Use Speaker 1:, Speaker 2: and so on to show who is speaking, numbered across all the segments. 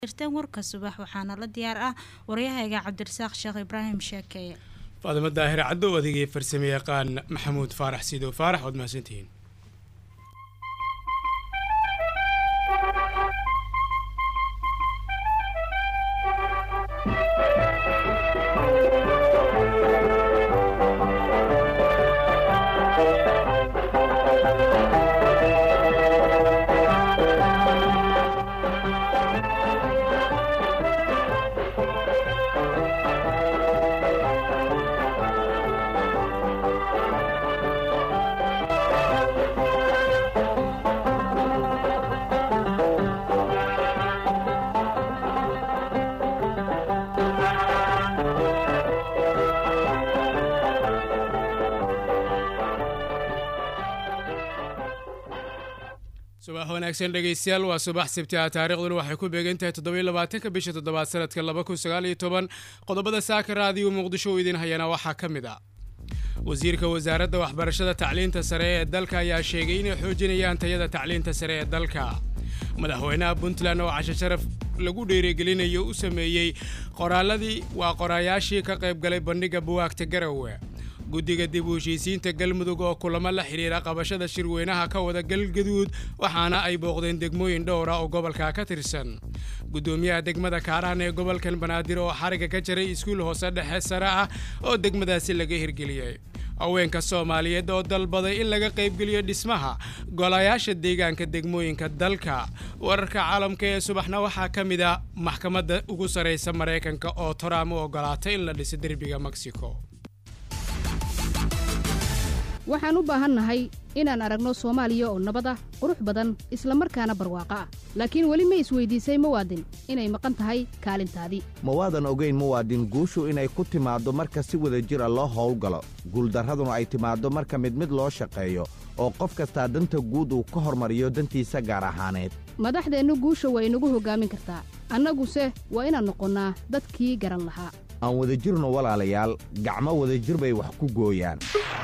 Speaker 1: irtaan warka subax waxaana la diyaar ah wariyahayga Cabdirasaaq Sheekh Ibraahim Sheekeye
Speaker 2: فاطمة داهر عدو وديقي فرسمي قان محمود فارح سيدو فارح ود ماسنتين subax wanaagsan dhageystayaal waa subax sabti taariikhduna waxay ku beegantahay 27 bisha 7 sanadka 2019 qodobada saaka raadiyo muqdisho idin hayana waxa kamid ah wasiirka wasaaradda waxbarashada tacliinta sare ee dalka ayaa sheegay inay xoojinayaan tayada tacliinta sare ee dalka madaxweynaha Puntland oo casho sharaf lagu dhiirigelinayo u sameeyay qoraaladii waa qoraayaashii ka qayb galay bandhiga buugaagta Garowe guddiga dib u heshiisiinta galmudug oo kulamo la xiriira qabashada shirweynaha ka wada galgaduud waxaana ay booqdeen degmooyin dhowr ah oo gobolka ka tirsan gudoomiyaha degmada Kaaraan ee gobolkan Banaadir oo xariga ka jiray iskuul hoose dhexe sare ah oo degmadaasi laga hirgeliyay haweenka Soomaaliyeed oo dalbaday in laga qayb geliyo dhismaha golayaasha deegaanka degmooyinka dalka wararka caalamka ee subaxna waxa kamid ah maxkamadda ugu sareysa Mareykanka oo Trump u ogolaatay in la dhiso derbiga Mexico
Speaker 3: waxaan u baahannahay inaan aragno Soomaaliya oo nabad ah qurux badan isla markaana barwaaqo ah laakiin wali ma isweydiisay muwaadin inay maqan tahay kaalintaadii
Speaker 4: mawaadan ogeyn muwaadin guushu inay ku timaado marka si wada jir ah loo howlgalo guuldarraduna ay timaado marka mid loo shaqeeyo oo qof kasta danta guud uu ka hormariyo dantiisa gaar ahaaneed
Speaker 3: madaxdeennu guusha way inagu hogaamin kartaa annaguse waa inaan noqonnaa dadkii garan lahaa
Speaker 4: aan wada jirno walaalayaal gacmo wada jir bay wax ku gooyaan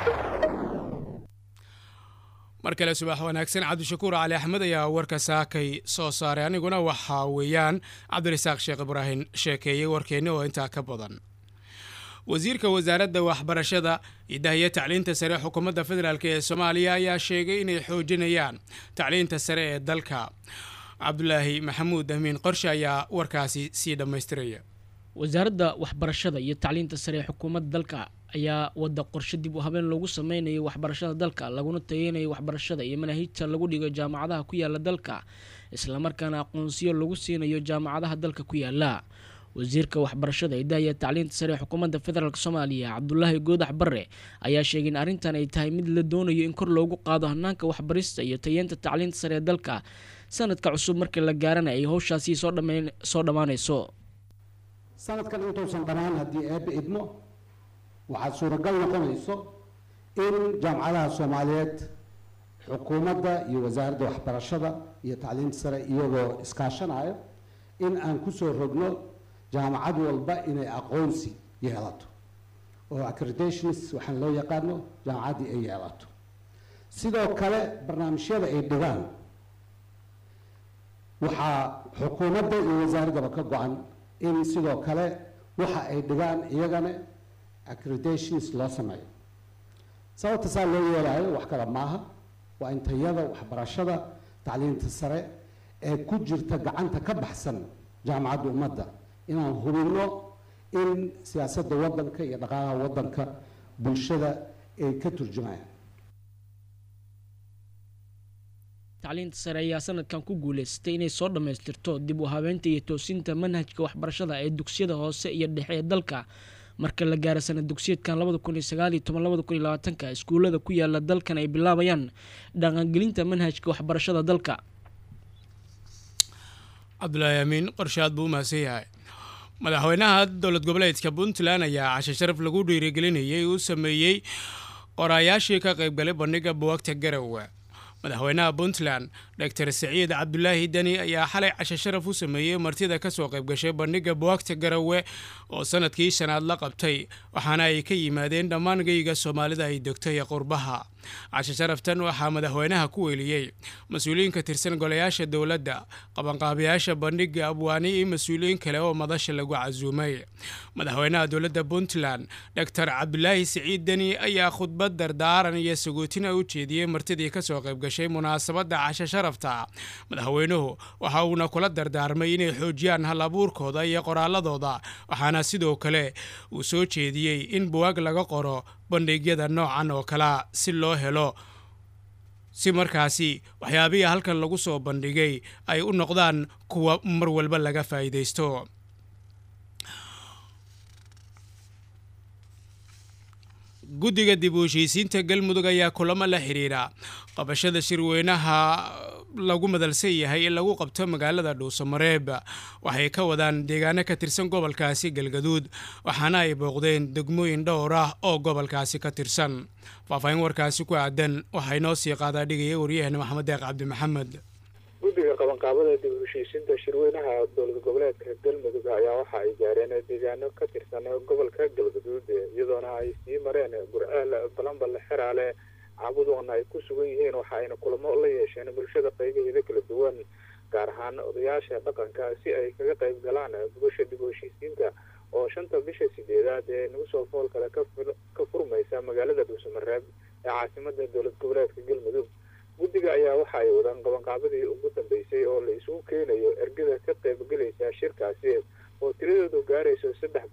Speaker 2: markale subax wanaagsan Cabdishakuur Ali Axmed ayaa warka saakay soo saaray aniguna waxa weeyaan Cabdirasaaq Sheekh Ibraahim Sheekeye warkeena oo inta ka badan wasiirka wasaaradda waxbarashada iyo tacliinta sare xukuumadda federaalka ee Soomaaliya ayaa sheegay inay xoojinayaan tacliinta sare ee dalka Cabdullaahi Maxamuud Amiin Qorshe ayaa warkaasi si dhameystiraya
Speaker 5: wasaaradda waxbarashada iyo tacliinta sare xukuumadda dalka ayaa wada qorshe dib u habeen lagu sameeyay waxbarashada dalka laguna tayeeyo waxbarashada iyo manhajka lagu dhigo jaamacadaha ku yaala dalka isla markaana aqoonsiyo lagu siinayo jaamacadaha dalka ku yaala wasiirka waxbarashada iyo tacliinta sare xukuumadda federaalka Soomaaliya Cabdullaahi Goodax Barre ayaa sheegay in arrintan ay tahay mid la doonayo in kor loogu qaado hanaanka waxbarista iyo tayeenta tacliinta sare dalka sanadka cusub markii la gaaranayo ay hawshaasi soo dhamaanayso
Speaker 6: sanadkan intuusan dhammaan haddii eebbe idmo waxaad suuragal noqonayso in jaamacadaha Soomaaliyeed xukuumadda iyo wasaaradda waxbarashada iyo tacliinta sare iyagoo iskaashanayo in aan ku soo rogno jaamacad walba inay aqoonsi yeelato oo accreditations waxaan loo yaqaano jaamacaddii ay yeelato sidoo kale barnaamijyada ay dhigaan waxaa xukuumadda iyo wasaaraddaba ka go'an in sidoo kale waxa ay dhigaan iyagana accreditations loo sameeyo sababta saa loo yeelayo wax kale maaha waa in tayada waxbarashada tacliinta sare ee ku jirta gacanta ka baxsan jaamacadda ummadda inaan hubinno in siyaasadda waddanka iyo dhaqaalaha waddanka bulshada ay ka turjumayaan
Speaker 5: tacliinta sare ayaa sanadkan ku guuleystay inay soo dhameystirto dib u habeynta iyo toosinta manhajka waxbarashada ee dugsiyada hoose iyo dhexe ee dalka marka la gaaro sanad dugsiyeedkan 2019-2020 iskuulada ku yaala dalkan ay bilaabayaan dhaqangelinta manhajka waxbarashada dalka
Speaker 2: Cabdullaahi Amiin qorshaad buu maaseeyahay madaxweynaha dowlad goboleedka Puntland ayaa casho sharaf lagu dhiirigelinayay uu sameeyay qoraayaashii ka qayb galay bandhiga buugaagta Garowe madaxweynaha Puntland Dr. Saciid Cabdullaahi Dani ayaa xalay casho sharaf u sameeyay martida ka soo qayb gashay bandhiga buugaagta Garowe oo sanadkii shanaad la qabtay waxaana ay ka yimaadeen dhammaan geyga Soomaalida ay degtay qurbaha casho sharaftan waxaa madaxweynaha ku weeliyey mas-uuliyiin ka tirsan golayaasha dowladda qabanqaabiyaasha bandhiga abwaani iyo mas-uuliyiin kale oo madasha lagu casuumay madaxweynaha dowladda puntland dr cabdulaahi siciid deni ayaa khudbad dardaaran iyo sagootina u jeediyey martidii kasoo qayb gashay munaasabadda casho sharafta madaxweynuhu waxa uuna kula dardaarmay inay xoojiyaan hal abuurkooda iyo qoraaladooda waxaana sidoo kale uu soo jeediyey in buwaag laga qoro bandhigyada noocan oo kalea si loo helo si markaasi waxyaabihii halkan lagu soo bandhigay ay u noqdaan kuwa mar walba laga faa'iidaysto guddiga dib u heshiisiinta galmudug ayaa kulamo la xiriira qabashada shirweynaha lagu madalsan yahay in lagu qabto magaalada dhuusamareeb waxay ka wadaan deegaano ka tirsan gobolkaasi galgaduud waxaana ay booqdeen degmooyin dhowr ah oo gobolkaasi ka tirsan faahfaahin warkaasi ku aadan waxaa inoo sii qaadaa dhigaya waryaheena maxamed deeq cabdi maxamed
Speaker 7: guddiga qabanqaabada dib u heshiisiinta shirweynaha dowlad goboleedka galmudug ayaa waxa ay gaareen deegaano ka tirsan gobolka galgaduud iyadoona ay sii mareen gurceel balanbal xeraale caabudoona ay ku sugan yihiin waxa ayna kulamo la yeesheen bulshada qaybaheeda kala duwan gaar ahaan odayaasha dhaqanka si ay kaga qayb galaan gubasha dib u heshiisiinta oo 5 bisha 8aad ee nagu soo fool kale ka furmaysa magaalada dhuusamareeb ee caasimada dowlad goboleedka galmudug guddiga ayaa waxa ay wadaan qabanqaabadii ugu dambeysay oo la isugu keenayo ergada ka qaybgalaysa shirkaasi oo tiradoodu gaarayso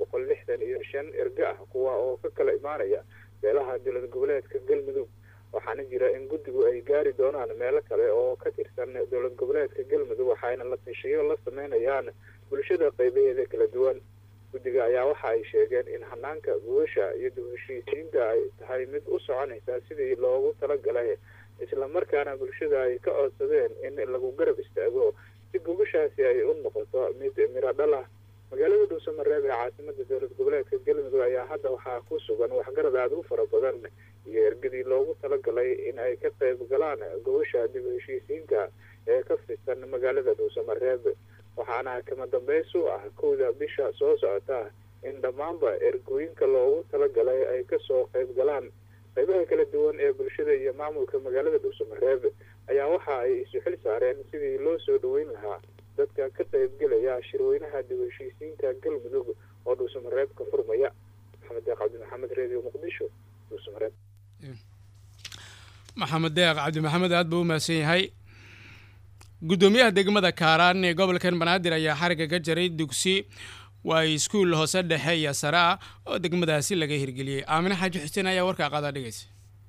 Speaker 7: 365 erga ah kuwa oo ka kala imaanaya meelaha dowlad goboleedka galmudug waxaana jira in guddigu ay gaari doonaan meelo kale oo ka tirsan dowlad goboleedka galmudug waxayna la tashiyo la sameynayaan bulshada qaybaheeda kala duwan guddiga ayaa waxa ay sheegeen in hanaanka gubasha iyo dib u heshiisiinta ay tahay mid u soconaysa sidii loogu talagalay isla markaana bulshada ay ka codsadeen in lagu garab istaago si gubashaasi ay u noqoto mid miro dhal ah magaalada dhuusamareeb ee caasimada dowlad goboleedka galmudug ayaa hadda waxaa ku sugan waxgarad aad u fara badan iyo ergadii loogu talagalay in ay ka qayb galaan gubasha dib u heshiisiinta ee ka fidsan magaalada dhuusamareeb waxaana kama dambaysu ah 1 bisha soo socota in dhammaanba ergooyinka loogu talagalay ay kasoo qayb galaan qaybaha kala duwan ee bulshada iyo maamulka magaalada dhuusamareeb ayaa waxa ay isu xil saareen sidii loo soo dhaweyn lahaa dadka ka qaybgelaya shirweynaha dib u heshiisiinta galmudug oo dhuusamareeb ka furmaya maxamed deeq cabdi maxamed radio muqdisho dhuusamareeb
Speaker 2: maxamed deeq cabdi maxamed aad buu u mahadsan yahay gudoomiyaha degmada kaaraan ee gobolkan banaadir ayaa xariga ka jaray dugsi waa iskuul hoose dhexe iyo sare ah oo degmadaasi laga hirgeliyey aamine xaaji xuseen ayaa warkaa qaadaa dhigaysa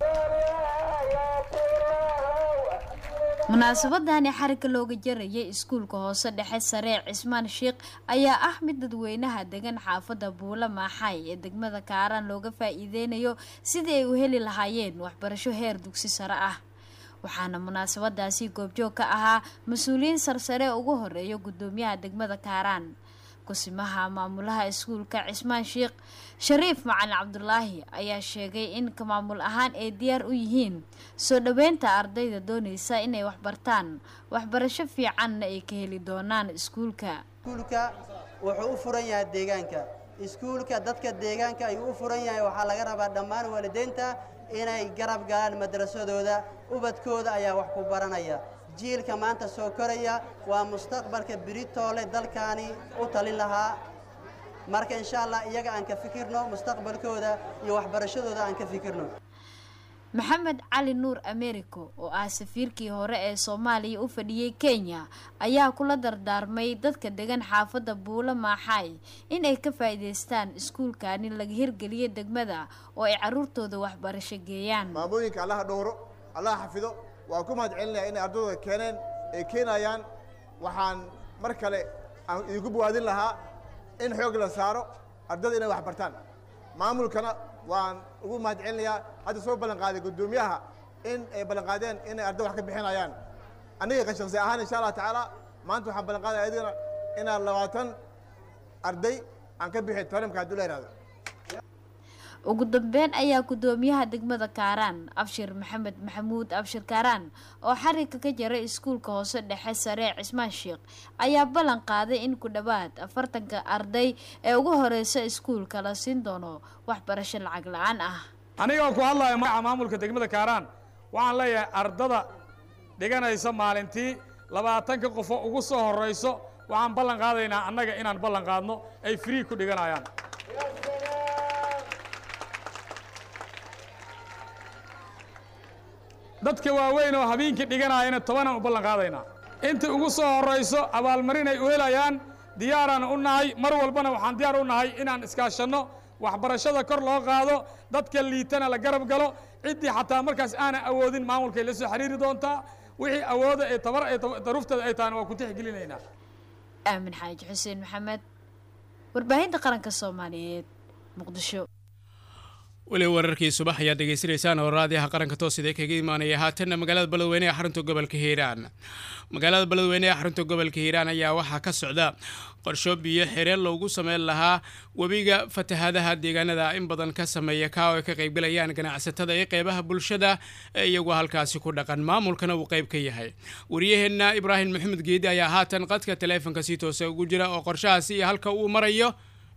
Speaker 8: munaasabadani xariga looga jarayay iskuulka hoose dhexe sare cismaan sheekh ayaa ah mid dadweynaha degan xaafada buula maaxay ee degmada kaaraan looga faa'iideynayo sidii ay u heli lahaayeen waxbarasho heer dugsi sare ah waxaana munaasabadaasi goobjoog ka ahaa mas-uuliyiin sarsare ugu horeeya gudoomiyaha degmada kaaraan kusimaha maamulaha iskuulka cismaan sheekh shariif macalin cabdulaahi ayaa sheegay in ka maamul ahaan ay diyaar u yihiin soo dhaweynta ardayda doonaysa inay waxbartaan waxbarasho fiicanna ay ka heli doonaan iskuulka
Speaker 9: wuxuu u furan yahay deegaanka iskuulka dadka deegaanka ayuu u furan yahay waxaa laga rabaa dhammaan waalidiinta inay garab galaan madrasadooda ubadkooda ayaa wax ku baranaya jiilka maanta soo koraya waa mustaqbalka biritoole dalkaani u talin lahaa marka insha Allah iyaga aan ka fikirno mustaqbalkooda iyo waxbarashadooda aan ka fikirno
Speaker 8: maxamed cali nuur Americo oo ah safiirkii hore ee Soomaaliya u fadhiyay Kenya ayaa kula dardaarmay dadka degan xaafada Buula Maaxay in ay ka faa'iideystaan iskuulkaani laga hirgeliyay degmada oo ay caruurtooda waxbarasho geeyaan
Speaker 10: maamooyinka Allah dhowro Allah xafido waa ku mahadcelinayaa in ardayda keeneen ay keenayaan waxaan mar kale aan igu buwaadin lahaa in xoog la saaro ardayda inay wax bartaan maamulkana waan ugu mahadcelinayaa hadda soo ballan qaaday gudoomiyaha in ay ballan qaadeen in arday wax ka bixinayaan aniga ka shaqsi ahaan insha Allah taala maanta waxaan ballan qaaday ayadana in 20 arday aan ka bixin tarimka haduu leeyahay
Speaker 8: ugu dambeyn ayaa gudoomiyaha degmada Kaaraan Abshir Maxamed Maxamuud Abshir Kaaraan oo xariga ka jaray iskuulka hoose dhexe sare Cismaan Sheekh ayaa ballan qaaday in ku dhawaad 40 arday ee ugu horeysa iskuulka la siin doono waxbarasho lacag la'aan ah
Speaker 11: anigoo ku hadlaya magaca maamulka degmada Kaaraan waxaan leeyahay ardada dhiganaysa maalintii 20 qof ugu soo horeyso waxaan ballan qaadaynaa annaga inaan ballan qaadno ay free ku dhiganayaan dadka waaweyn oo habeenkii dhiganayana 10 u ballan qaadaynaa inta ugu soo horeyso abaalmarin ay u helayaan diyaaraan u nahay mar walbana waxaan diyaar u nahay inaan iskaashano waxbarashada kor loo qaado dadka liitana la garab galo cidii xataa markaas aan awoodin maamulka la soo xiriiri doontaa wixii awooda ee tabar ee daruftada ay taana waa ku tixgelinaynaa
Speaker 8: aamin xaaji xuseen maxamed warbaahinta qaranka Soomaaliyeed Muqdisho
Speaker 2: wali wararkii subax ayaa dhageysanaysaan oo raadiyaha qaranka toosida kaga imaanaya haatan magaalada Beledweyne ee xarunta gobolka Hiiraan magaalada Beledweyne ee xarunta gobolka Hiiraan ayaa waxa ka socda qorsho biyo xireen loogu sameyn lahaa wabiga fatahaadaha deegaanada in badan ka sameeya ka oo ka qayb galayaan ganacsatada ee qaybaha bulshada iyagu halkaasi ku dhaqan maamulkana uu qayb ka yahay wariyaheena Ibraahim Maxamed Geedi ayaa haatan qadka telefoonka si toos ah ugu jira oo qorshahaasi halka uu marayo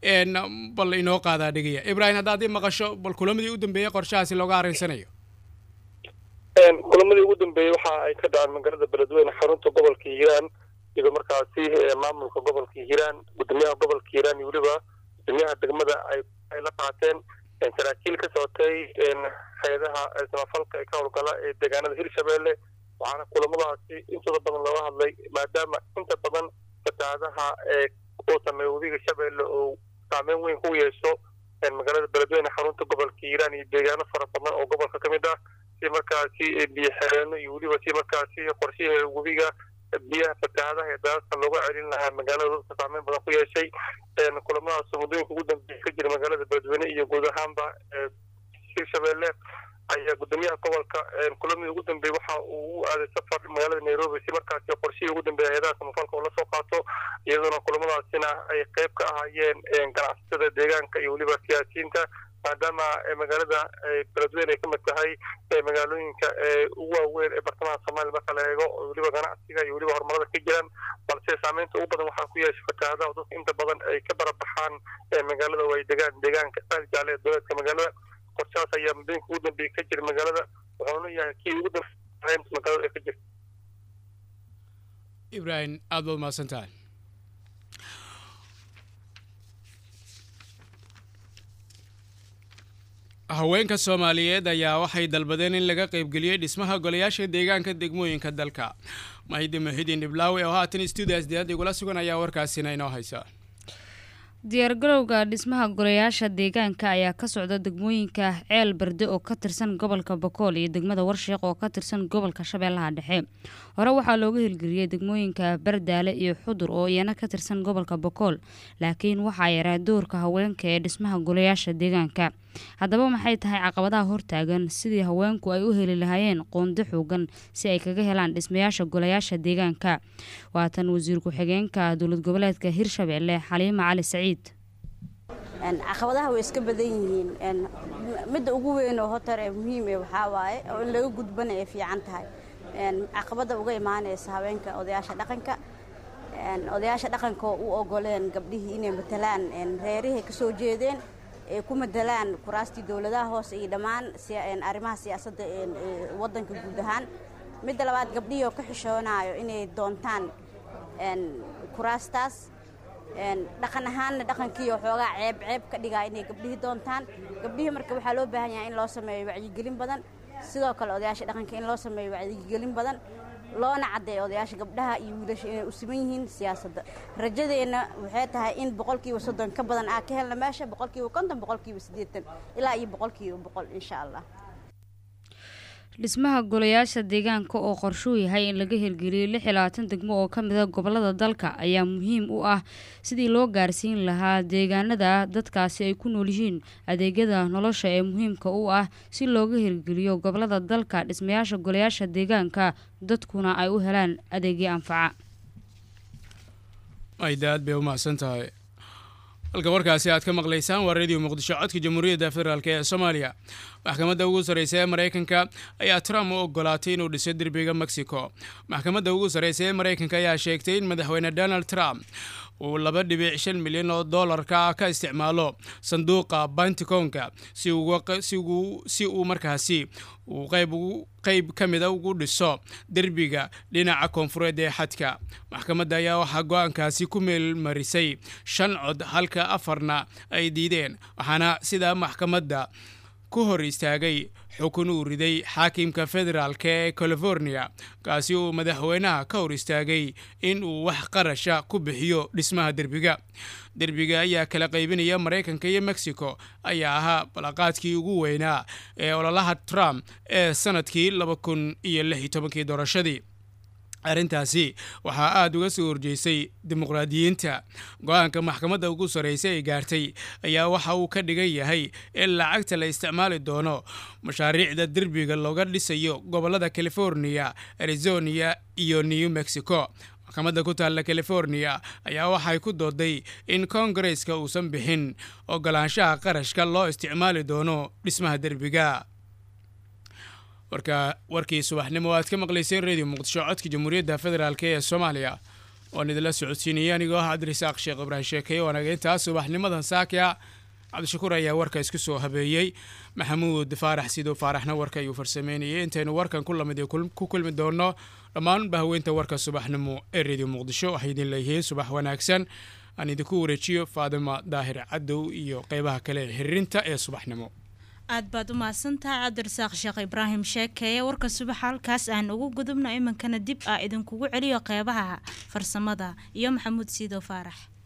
Speaker 2: bal inoo qaada dhigaya Ibrahim hadaad maqasho bal kulamadii u dambeeyay qorshahaasi looga areensanayo
Speaker 12: kulamadii ugu dambeeyay waxa ay ka dhaceen magaalada Beledweyne xarunta gobolka Hiiraan iyadoo markaasi maamulka gobolka Hiiraan gudoomiyaha gobolka Hiiraan iyo waliba gudoomiyaha degmada ay la qaateen saraakiil ka socotay hay'adaha samafalka ee ka howlgala ee deegaanada Hirshabeelle waxaana kulamadaasi intooda badan looga hadlay maadaama inta badan fatahaadaha oo sameeyo wabiga Shabeelle oo saameyn weyn ku yeesho magaalada Beledweyne xarunta gobolka Hiiraan iyo deegaano fara badan oo gobolka kamid ah si markaasi biyo xireen iyo waliba si markaasi qorshaha wabiga biyaha fatahaadaha ee dalka looga celin lahaa magaalada dadka saameyn badan ku yeeshay kulamadaas muddooyinka ugu dambeeyay ka jira magaalada Beledweyne iyo guud ahaanba Hirshabeelle ayaa gudoomiyaha gobolka kulamada ugu dambeeyay waxa uu aaday safar magaalada Nairobi si markaasi qorshaha ugu dambeeyay hay'adaha samafalka oo la soo qaato iyadoo kulamadaasina ay qayb ka ahaayeen ganacsatada deegaanka iyo waliba siyaasiyiinta maadaama magaalada Beledweyne ay ka mid tahay magaalooyinka ugu waaweyn ee bartamaha Soomaaliya marka la eego waliba ganacsiga iyo waliba horumarada ka jiraan balse saameynta ugu badan waxaa ku yeeshay fatahaadaha dadka inta badan ay ka barabaxaan magaalada way deegaanka jaalle ee dowladka magaalada qorshahaas ayaa muddooyinka ugu dambeeyay ka jira magaalada wuxuuna yahay kii ugu dambeeyay magaalada ee ka jira
Speaker 2: Ibrahim aad baad mahadsantahay haweenka Soomaaliyeed ayaa waxay dalbadeen in laga qayb geliyo dhismaha golayaasha deegaanka degmooyinka dalka Mahidin Iblaawi oo haatan studios diyaad igula sugan ayaa warkaasina inoo haysa
Speaker 1: diyaargarowga dhismaha golayaasha deegaanka ayaa ka socda degmooyinka Ceel Barde oo ka tirsan gobolka Boqol iyo degmada Warshiiq oo ka tirsan gobolka Shabeellaha Dhexe hore waxaa looga hirgeliyay degmooyinka Bardaale iyo Xudur oo iyana ka tirsan gobolka Boqol laakiin waxaa yaraa doorka haweenka ee dhismaha golayaasha deegaanka haddaba maxay tahay caqabadaha hortaagan sidii haweenku ay u heli lahaayeen qoonda xoogan si ay kaga helaan dhismayaasha golayaasha deegaanka waatan wasiir ku-xigeenka dowlad goboleedka Hirshabeelle Xaliima Cali Saciid
Speaker 13: caqabadaha way iska badan yihiin midda ugu weyn oo hotar ee muhiim ah waxa waaye oo in laga gudbana ay fiican tahay caqabada uga imaanaysa haweenka odayaasha dhaqanka oo u ogoleen gabdhihii inay matalaan reeraha ka soo jeedeen ee ku matalaan kuraastii dawladaha hoose iyo dhammaan arrimaha siyaasadda waddanka guud ahaan midda labaad gabdhihii oo ka xishoonayo inay doontaan kuraastaas dhaqan ahaanna dhaqankii oo xoogaa ceeb ka dhigaa inay gabdhihii doontaan gabdhihii marka waxaa loo baahan yahay in loo sameeyo wacyigelin badan sidoo kale odayaasha dhaqanka in loo sameeyo wacyigelin badan loona cadeeyo odayaasha gabdhaha iyo wiilasha inay u siman yihiin siyaasadda rajadeena waxay tahay in 30% ka badan ka helna meesha 50% 80% ilaa iyo 100% insha Allah
Speaker 1: dhismaha golayaasha deegaanka oo qorshu yahay in laga hirgeliyo 26 degmo oo ka mid ah gobolada dalka ayaa muhiim u ah sidii loo gaarsiin lahaa deegaanada dadkaasi ay ku nool yihiin adeegyada nolosha ee muhiimka u ah si looga hirgeliyo gobolada dalka dhismayaasha golayaasha deegaanka dadkuna ay u helaan adeegyo anfaca
Speaker 2: aydaad bay u mahadsantahay halka warkaasi aad ka maqlaysaan waa radio Muqdisho codka Jamhuuriyadda Federaalka ee Soomaaliya maxkamadda ugu sareysa ee Mareykanka ayaa Trump u ogolaatay inuu dhiso derbiga Mexico. maxkamadda ugu sareysa ee Mareykanka ayaa sheegtay in madaxweyne Donald Trump uu 2.5 milyan oo dollarka ka isticmaalo sanduuqa Pentagonka si uu markaasi uu qayb kamid ah ugu dhiso derbiga dhinaca koonfureed ee xadka. maxkamadda ayaa waxa go'aankaasi ku meel marisay 5 cod halka 4na ay diideen, waxaana sida maxkamadda ku hor istaagay xukun uu riday xaakimka federaalka ee California, kaasi uu madaxweynaha ka hor istaagay in uu wax qarasha ku bixiyo dhismaha derbiga ayaa kala qaybinaya Mareykanka iyo Mexico ayaa ahaa balaqaadkii ugu weynaa ee ololaha Trump ee sanadkii 2016 doorashadii. arrintaasi waxaa aad uga soo horjeysay dimuqraadiyiinta. go'aanka maxkamadda ugu sareysa ay gaartay ayaa waxa uu ka dhigan yahay in lacagta la isticmaali doono mashaariicda derbiga looga dhisayo gobolada California, Arizona iyo New Mexico. maxkamadda ku taalla California ayaa waxay ku dooday in Congress-ka uusan bixin ogolaanshaha qarashka loo isticmaali doono dhismaha derbiga. warkii subaxnimo aad ka maqlayseen radio muqdisho codka jamhuuriyadda federaalk ee Soomaaliya oo idinla socodsiinaya anigoo ah Cabdirasaaq Sheekh Ibrahim Sheekay oo naga intaas subaxnimadan saakiya. Cabdishakuur ayaa warka isku soo habeeyay, Maxamuud Faarax sidoo Faaraxna warka ayuu farsameynayay. intaynu warkan ku lamid ku kulmi doono dhammaan bahweynta warka subaxnimo ee radio muqdisho waxay idin leeyihiin subax wanaagsan. aan idinku wareejiyo Faadima Daahir Cadow iyo qaybaha kale ee xiriirinta ee subaxnimo.
Speaker 14: aad baad u mahadsantahay Cabdirasaaq Sheekh Ibrahim Sheekay. warka subax halkaas aan ugu gudubno imankana dib idinkugu celiyo qaybaha farsamada iyo Maxamuud Sidoo Faarax.